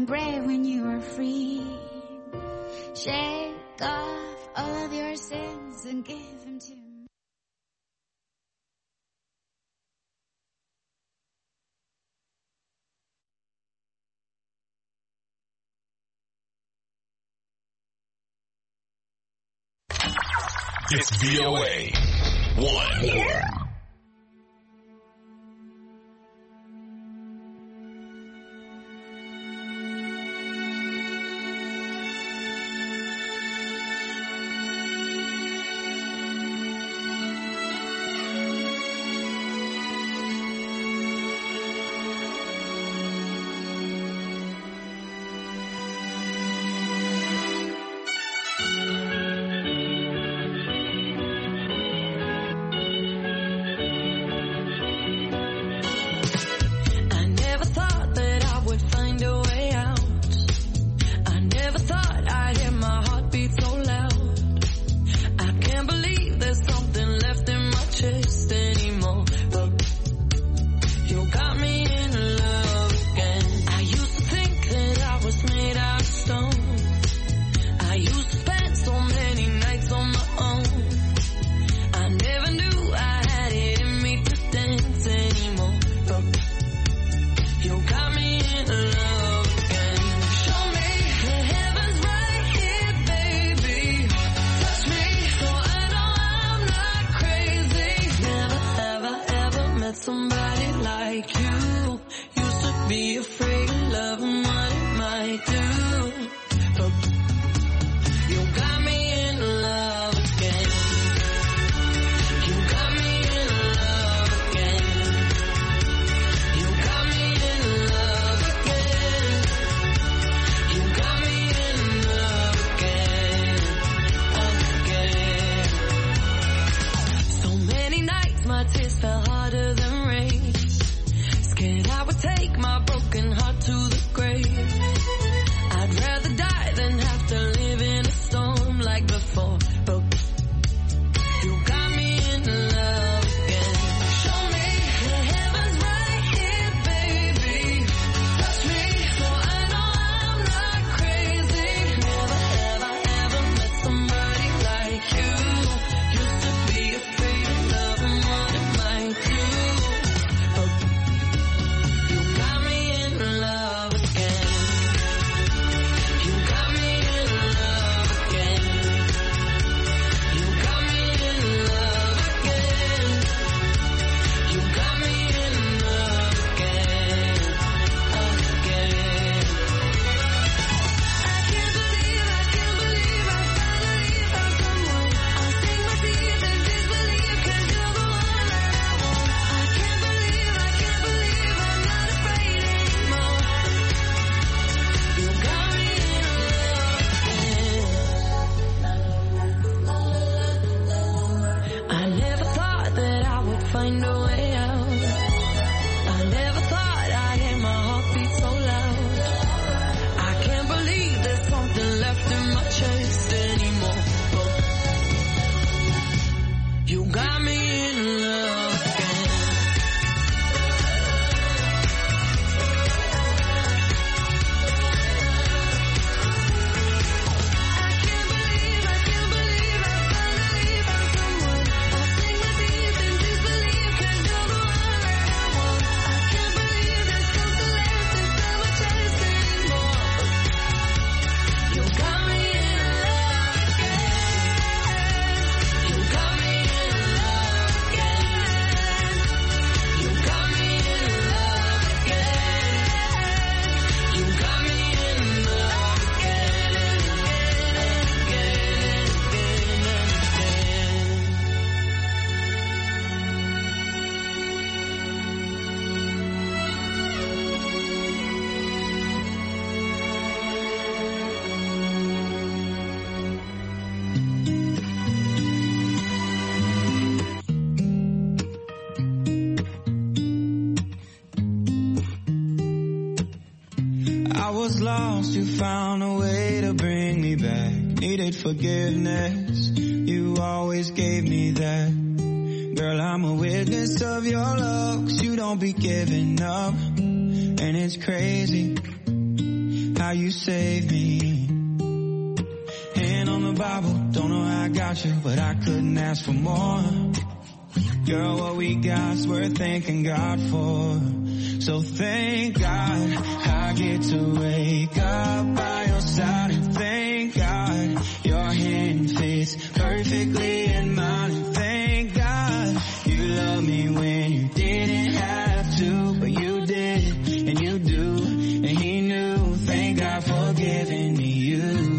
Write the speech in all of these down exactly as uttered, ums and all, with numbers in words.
and brave when you are free. Shake off all of your sins and give them to me. It's V O A one. Yeah. was lost, you found a way to bring me back. Needed forgiveness, you always gave me that. Girl, I'm a witness of your love, 'cause you don't be giving up. And it's crazy, how you saved me. Hand on the Bible, don't know how I got you, but I couldn't ask for more. Girl, what we got's worth thanking God for. So thank God I get to wake up by your side, and thank God your hand fits perfectly in mine, and thank God you love me when you didn't have to, but you did, and you do, and he knew. Thank God for giving me you.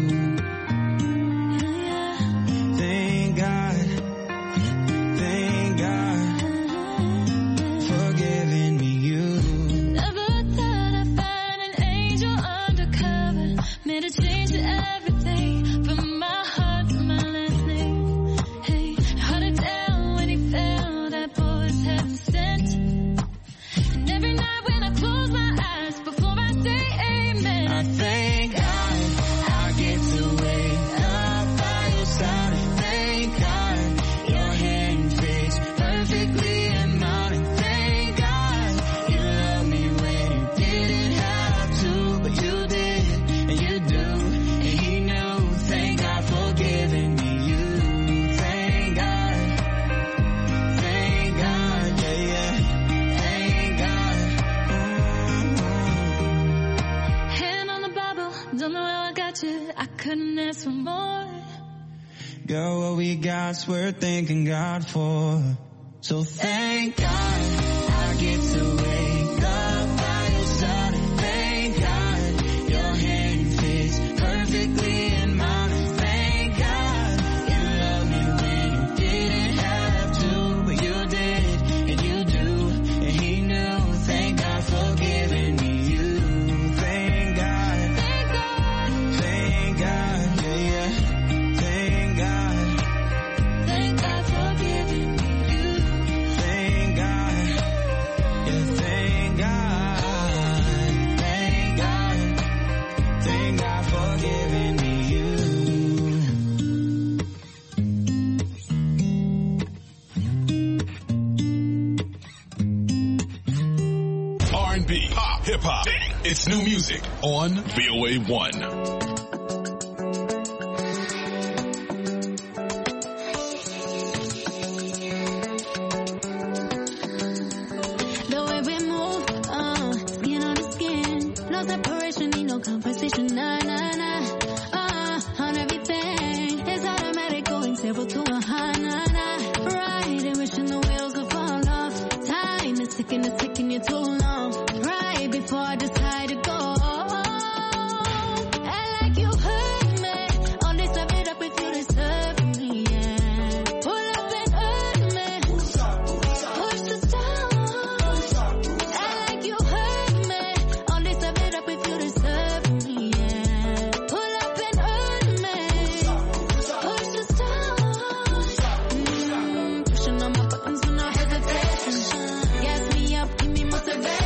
Thank God, thank God for giving me you. Never thought I'd find an angel undercover, made a change to everything, from my heart to my last name. Hey, hard to tell when he fell, that boy's heaven sent. And every night when I close my eyes before I say amen, I thank God I get to wake up by your side, and thank God your hand fits perfectly in mine, and thank God you love me when you didn't have to, but you did, and you do, and he knew. Thank God for giving me you. Thank God, thank God, yeah, yeah, thank God. Mm-hmm. hand on the Bible, don't know how I got you, I couldn't ask for more. Girl, what we got's worth thanking God for. So thank God I get to wake up by your side, and thank God your hand fits perfectly in mine, and thank God you love me when you didn't have to, but you did, and you do, and he knew. Thank God for giving me you. Thank God, Thank God, thank God, yeah, yeah, thank God. thank God for giving me you. Thank God, yeah, thank God, thank God, thank God for giving me you. R and B, pop, hip hop. It's new music on V O A one. The way we move, uh, skin on the skin, no separation, need no conversation, nah, nah, nah, uh, on everything, it's automatic, going zero to a high, nah, nah, right, and wishing the wheels would fall off, time is ticking, it's ticking you too long, right before I decide to go, and like you heard me, all this I it up if you deserve me, yeah, pull up and hurt me, push the stars. I like you heard me. All this I it up if you deserve me, yeah. Pull up and hurt me. Push the stars. Mm, pushing on my buttons with no hesitation. Gas me up, give me motivation.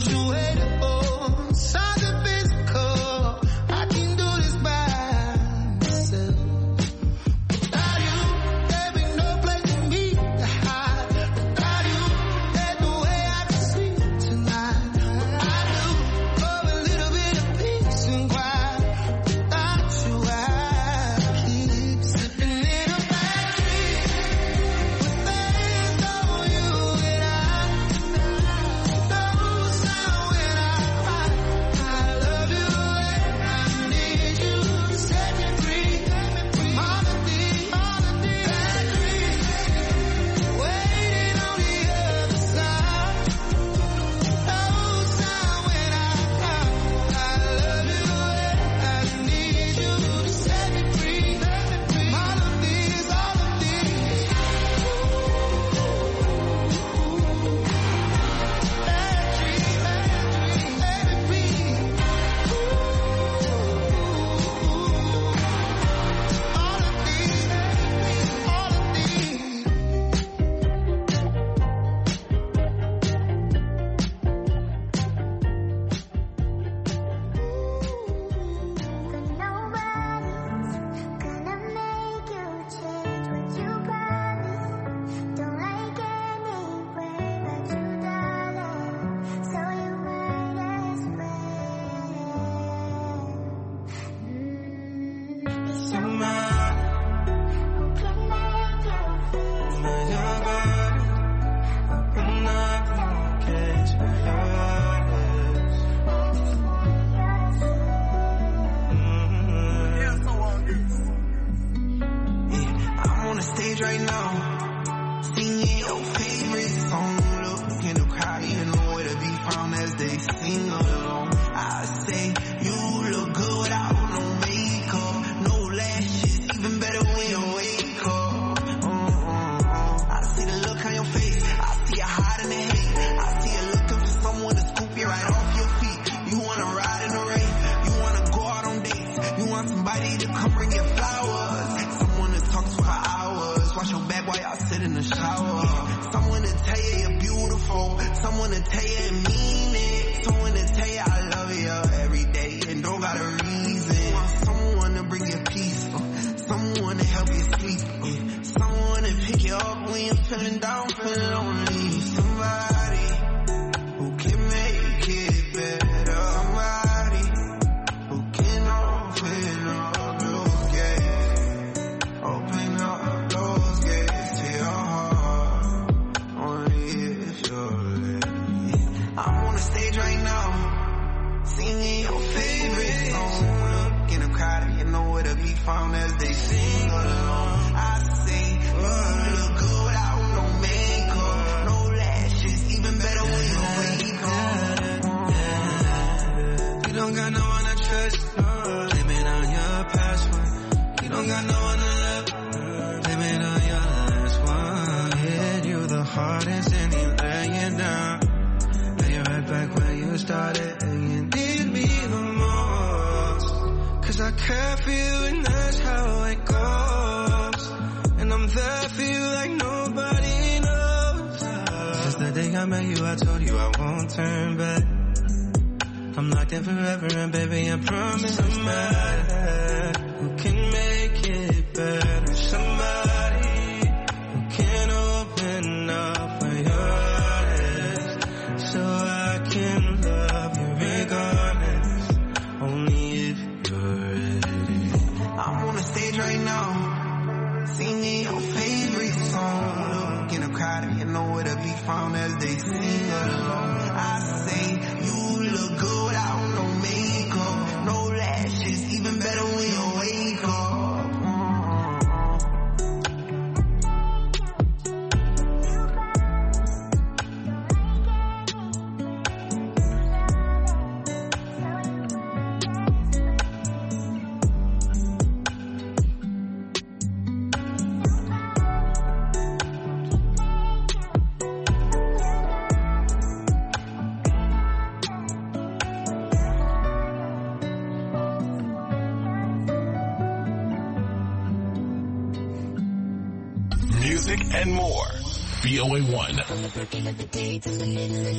Music and more. V O A one. From the breaking of the day to the middle of the night.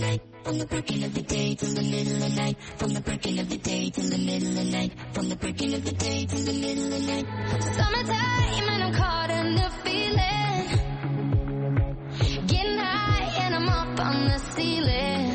From the breaking of the day till the middle of the night. From the breaking of the day till the middle of the night. From the breaking of the day till the middle of the night. Summertime and I'm caught in the feeling. Getting high and I'm up on the ceiling.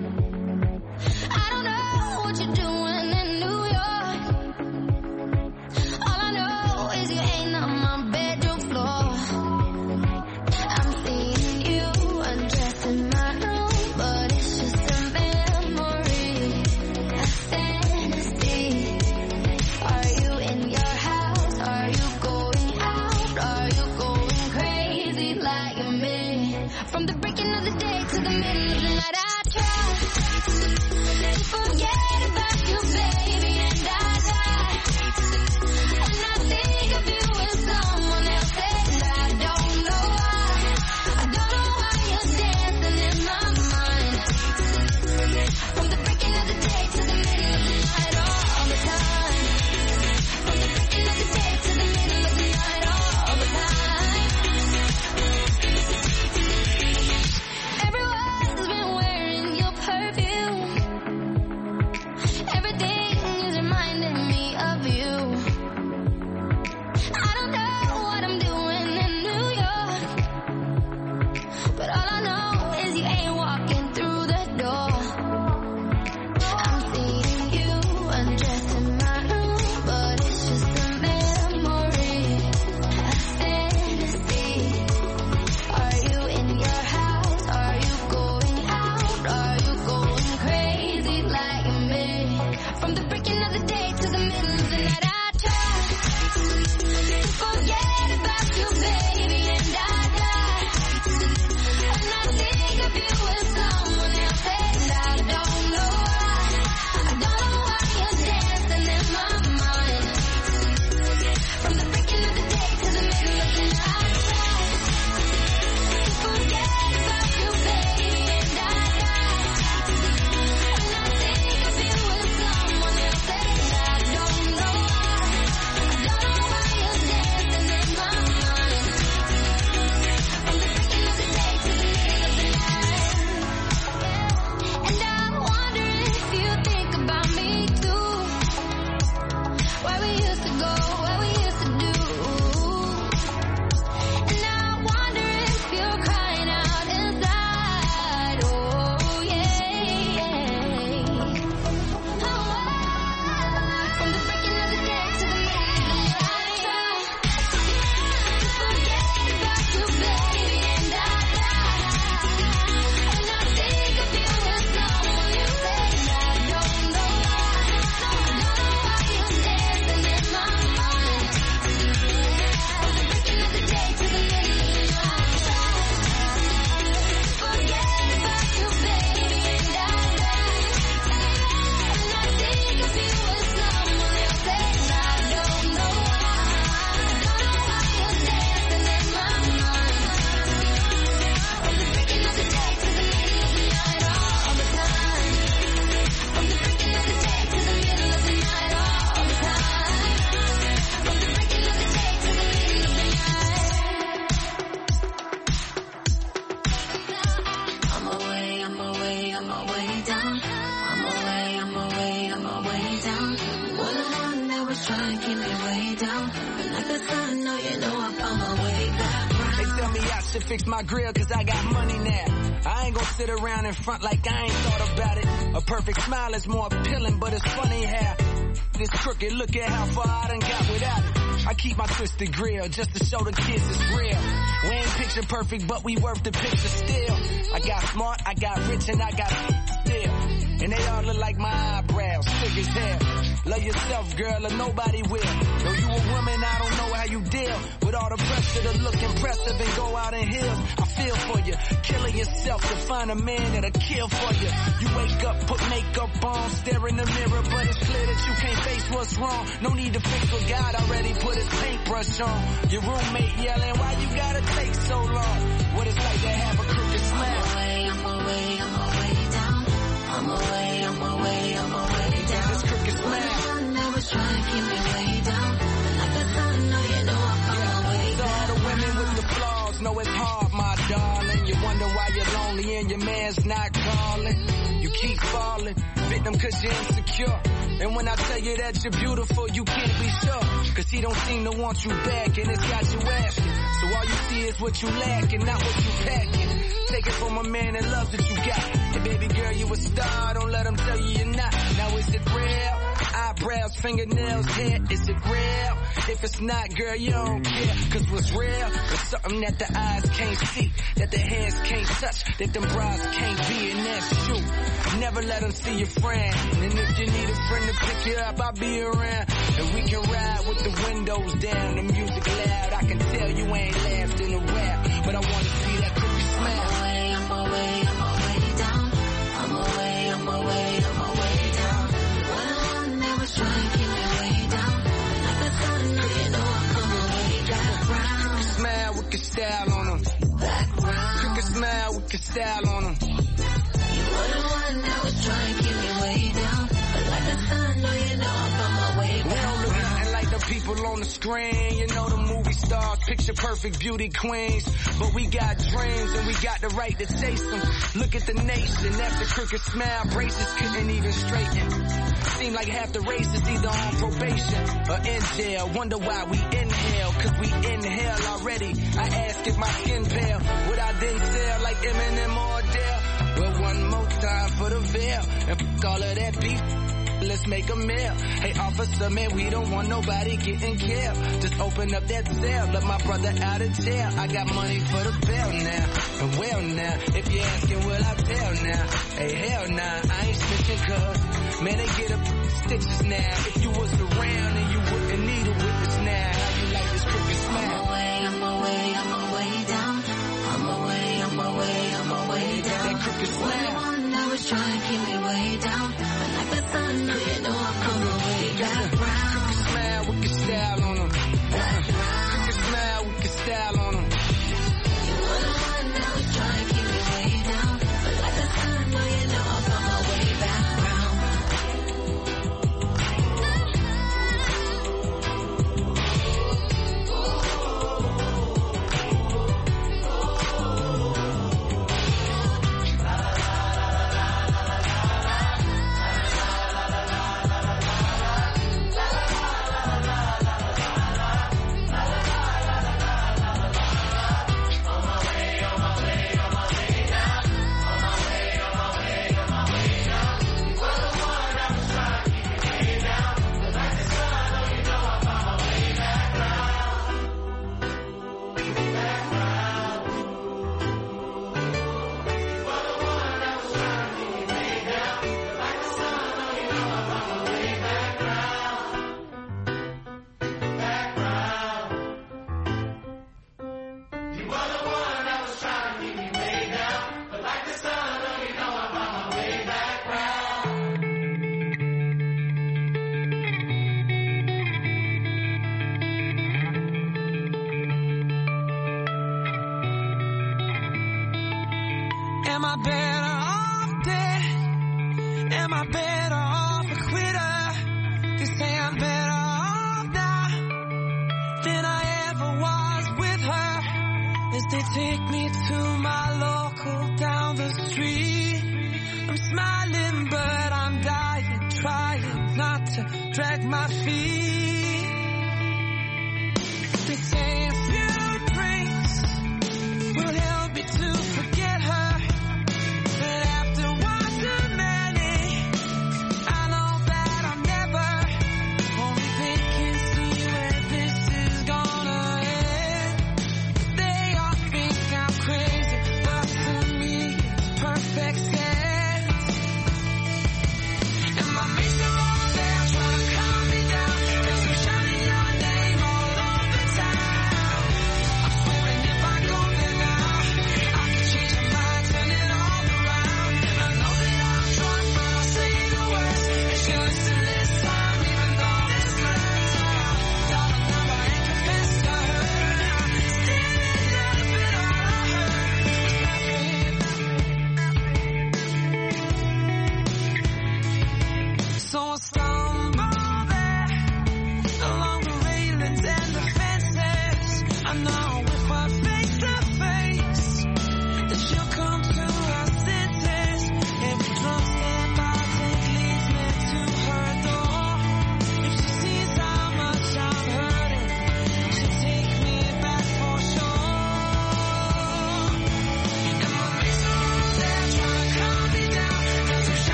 I don't know what you're doing in New York. All I know is you ain't on my bedroom floor. I'm seeing you undressed in my room, but it's just a memory, a fantasy. Are you in your house? Are you going out? Are you going crazy like me? From the breaking of the day to the middle of the night, I try to forget about you, baby, and I die. And I think of you as someone else, and I don't know why. I don't know why you're dancing in my mind. From the breaking of the day to the middle of the night, all the time. From the breaking of the day to the middle of the night, all the time. Everyone's been wearing your perfume. Everything is reminding me of you. I don't know what I'm doing in New York, but all I know is you ain't walking through the door. I'm seeing you undressed in my room, but it's just a memory, a fantasy. Are you in your house? Are you going out? Are you going crazy like me? From the breaking of the day to the middle of the night, I try to forget about you, baby, and I die. And I think of you as someone else, and I don't know why. I don't know why you're dancing in my mind. From the breaking of the day to the middle of the night, I try to forget about you, baby, and I die. And I think of you as someone else, and I don't know why. I don't know why you're dancing in my mind. From the breaking of the day to the middle of the night. And I wonder if you think about me too. Where we used to go, where we used to do. And I wonder if you're crying out inside. Oh yeah. Oh, from the breaking of the day to the middle of the night, I try to forget about you, baby, and I die. And I think of you as someone you said, and I don't know why. I don't know why you're dancing in my mind. From the breaking of the day to the middle of the night, I try to forget about you, baby, and I die. And I think of you as someone else, and I don't know why. I don't know why you're dancing in my mind. From the breaking of the day to the middle of the night, all the time. From the breaking of the day to the middle of the night, all the time. From the breaking of the day to the middle of the night. I'm away, I'm away, I'm away down. I'm away, I'm away, I'm away down. Well, the one that was trying to keep me way down. But like the sun, no, you know I found my way back. They tell me I should fix my grill cause I got money now. I ain't gonna sit around in front like I ain't thought about it. A perfect smile is more appealing, but it's funny how this crooked, look at how far I done got without it. I keep my twisted grill just to show the kids it's real. We ain't picture perfect, but we worth the picture still. I got smart, I got rich, and I got still. And they all look like my eyebrows, thick as hell. Love yourself, girl, or nobody will. Though you a woman, I don't know how you deal with all the pressure to look impressive and go out in heels. I feel for you, killing yourself to find a man that'll kill for you. You wake up, put makeup on, stare in the mirror, but it's clear that you can't face what's wrong. No need to fix what God already put his paintbrush on. Your roommate yelling, why you gotta take so long? What it's like to have a crooked smile. I'm away, I'm away, I'm away down. I'm away, I'm away, I'm away down. This crooked smile. When the sun that was trying to keep me way down. Like the sun, no, you know I found my way So all the women with the flaws know it's hard, my darling. You wonder why you're lonely and your man's not calling. you keep falling. Victim cause you're insecure. And when I tell you that you're beautiful, you can't be sure. Cause he don't seem to want you back, and it's got you asking. So all you see is what you lack and not what you packing. Take it from a man that loves what you got. Hey baby girl, you a star, don't let him tell you you're not. Now is it real? Eyebrows, fingernails, hair, is it real? If it's not, girl, you don't care. Cause what's real is something that the eyes can't see, that the hands can't touch, that them bras can't be, and that's true. Never let them see your friend. And if you need a friend to pick you up, I'll be around. And we can ride with the windows down, the music loud. I can tell you ain't laughed in a rap, but I wanna see that crooked smile. I'm away, I'm away down. I'm away, I'm away, I'm away down. You're the one that was trying to keep me way down. Like the sun, you know I'm coming way down. Crooked smile with your style on them. Background. Crooked smile with your style on them. You were the one that was trying to keep me way down. But like the sun, you know I'm on my way We don't look nothing like the people on the screen. You know the movie stars, picture perfect beauty queens. But we got dreams and we got the right to chase them. Look at the nation, after crooked smile, braces couldn't even straighten. Seem like half the race is either on probation or in jail. Wonder why we inhale, cause we inhale already. I ask if my skin pale, would I then sell like Eminem or Adele? Well, one more time for the veil, and f*** all of that beef. Let's make a meal. Hey officer, man, we don't want nobody getting killed. Just open up that cell, let my brother out of jail. I got money for the bail now, and well now, if you're asking, will I tell now? Hey, hell nah, I ain't snitching cuz, man, they get up stitches now. If you was around, then you wouldn't need a witness now. How you like this crooked smile? I'm away, I'm away, I'm away down. I'm away, I'm away, I'm away down. That crooked You're the smile. one that was trying to keep me way down. But like the sun, you know I'm coming way back round. Crooked smile with your style on them. Crooked smile with your style on them. You were the one that was trying to keep me way down. But like the sun, you know I'm on my way back round. Am I better off dead? Am I better off a quitter? They say I'm better off now than I ever was with her. As they take me to my local down the street, I'm smiling but I'm dying, trying not to drag my feet.